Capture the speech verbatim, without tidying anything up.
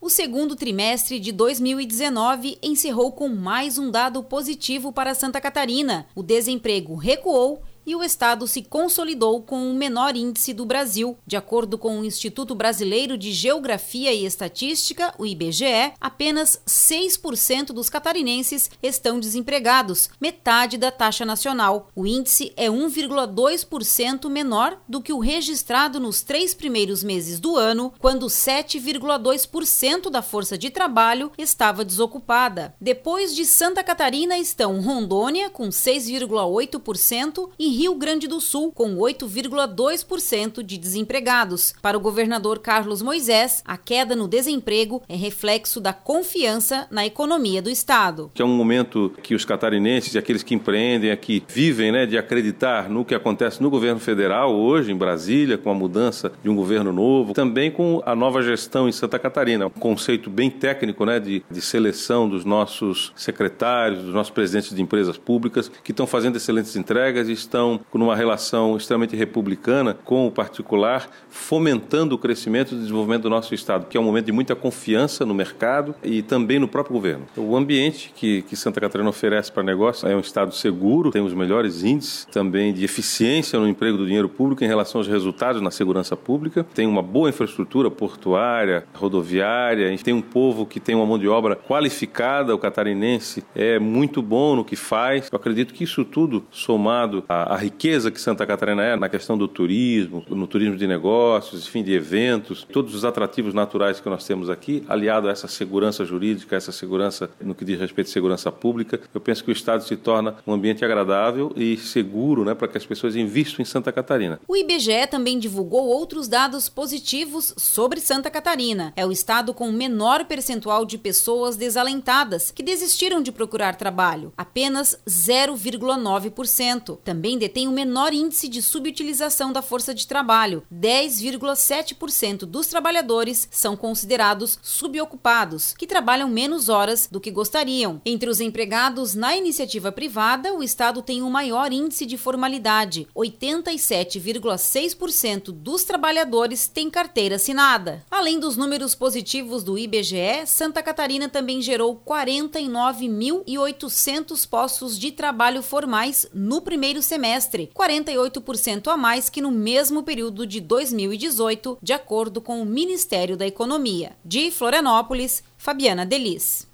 O segundo trimestre de dois mil e dezenove encerrou com mais um dado positivo para Santa Catarina. O desemprego recuou e o estado se consolidou com o menor índice do Brasil. De acordo com o Instituto Brasileiro de Geografia e Estatística, o I B G E, apenas seis por cento dos catarinenses estão desempregados, metade da taxa nacional. O índice é um vírgula dois por cento menor do que o registrado nos três primeiros meses do ano, quando sete vírgula dois por cento da força de trabalho estava desocupada. Depois de Santa Catarina estão Rondônia, com seis vírgula oito por cento, e Rio Grande do Sul, com oito vírgula dois por cento de desempregados. Para o governador Carlos Moisés, a queda no desemprego é reflexo da confiança na economia do estado. É um momento que os catarinenses e aqueles que empreendem aqui vivem, né, de acreditar no que acontece no governo federal hoje em Brasília, com a mudança de um governo novo, também com a nova gestão em Santa Catarina. Um conceito bem técnico, né, de, de seleção dos nossos secretários, dos nossos presidentes de empresas públicas, que estão fazendo excelentes entregas e estão com uma relação extremamente republicana com o particular, fomentando o crescimento e o desenvolvimento do nosso estado, que é um momento de muita confiança no mercado e também no próprio governo. O ambiente que, que Santa Catarina oferece para negócio é um estado seguro, tem os melhores índices também de eficiência no emprego do dinheiro público em relação aos resultados na segurança pública, tem uma boa infraestrutura portuária, rodoviária, a gente tem um povo que tem uma mão de obra qualificada, o catarinense é muito bom no que faz. Eu acredito que isso tudo, somado a A riqueza que Santa Catarina é na questão do turismo, no turismo de negócios, enfim, de eventos, todos os atrativos naturais que nós temos aqui, aliado a essa segurança jurídica, essa segurança no que diz respeito à segurança pública, eu penso que o estado se torna um ambiente agradável e seguro, né, para que as pessoas invistam em Santa Catarina. O I B G E também divulgou outros dados positivos sobre Santa Catarina. É o estado com o menor percentual de pessoas desalentadas que desistiram de procurar trabalho, apenas zero vírgula nove por cento. Também detém o menor índice de subutilização da força de trabalho. dez vírgula sete por cento dos trabalhadores são considerados subocupados, que trabalham menos horas do que gostariam. Entre os empregados na iniciativa privada, o estado tem o maior índice de formalidade. oitenta e sete vírgula seis por cento dos trabalhadores têm carteira assinada. Além dos números positivos do I B G E, Santa Catarina também gerou quarenta e nove mil e oitocentos postos de trabalho formais no primeiro semestre, quarenta e oito por cento a mais que no mesmo período de dois mil e dezoito, de acordo com o Ministério da Economia. De Florianópolis, Fabiana Delis.